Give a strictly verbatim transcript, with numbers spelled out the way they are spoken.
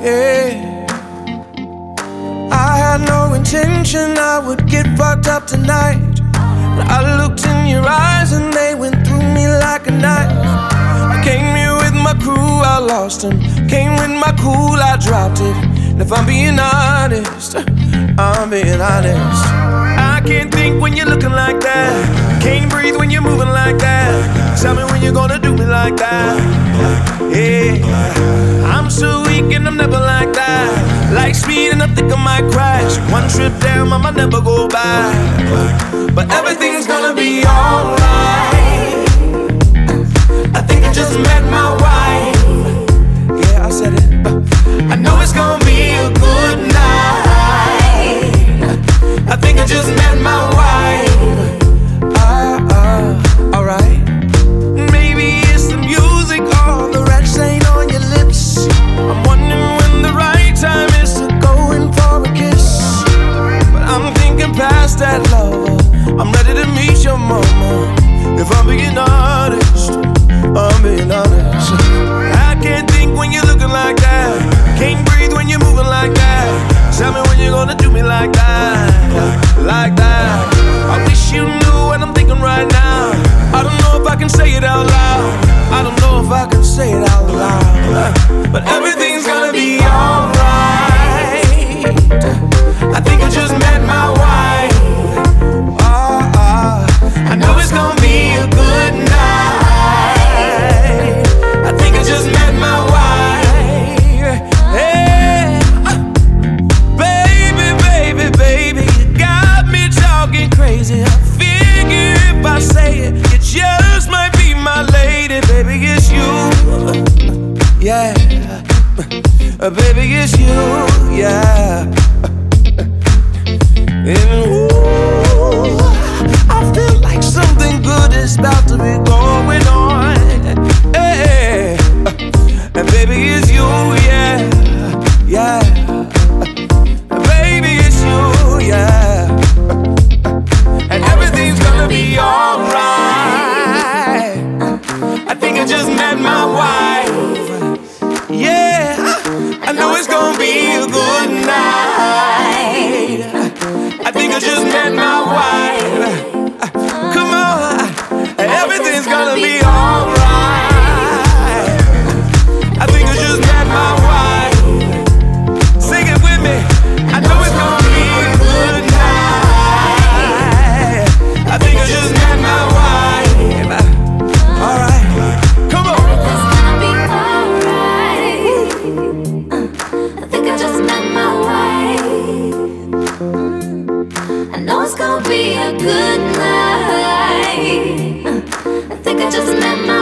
yeah. I had no intention I would get fucked up tonight, but I looked in your eyes and they went through me like a knife. I came here with my crew, I lost them. Came with my cool, I dropped it. And if I'm being honest, I'm being honest. I can't think when you're looking like that. Can't breathe when you're moving like that. Tell me when you're gonna do me like that. Yeah, I'm so weak and I'm never like that. Like speed and I think I might crash. One trip down, I might never go back. But everything's gonna be alright. I think I just met my wife. Yeah, I said it. I know it's gonna be a good night. I think I just met my wife. Ah, uh, alright. Maybe it's the music or the red stain on your lips. I'm wondering when the right time is to go in for a kiss. But I'm thinking past that, lover. I'm ready to meet your mama. If I'm being honest, I'm being honest. I can't think when you're looking like that. Can't breathe when you're moving like that. Tell me when you're gonna do me like that. Like that. I wish you knew what I'm thinking right now. I don't know if I can say it out loud. I don't know if I can say it out loud. But everything's gonna be alright. I think I just met my wife. Oh, oh. I know it's gonna be a good night. I think I just met my wife. Hey, baby, baby, baby, you got me talking crazy. I figure if I say it, it just might be my lady. Baby, it's you, yeah. Baby, it's you, yeah. And ooh, I feel like something good is about to be going on. Hey, and baby, it's you, yeah, yeah. Baby, it's you, yeah. And everything's gonna be alright. I think I just met my wife. Yeah, I know it's gonna be a good night. I think I just met my wife. Come on, everything's gonna be alright. I think I just met my wife. Sing it with me. I know it's gonna be a good night. I think I just met my wife. Alright, come on. Everything's gonna be alright. I think I just met my wife. I know it's gonna be a good night. I think I just met my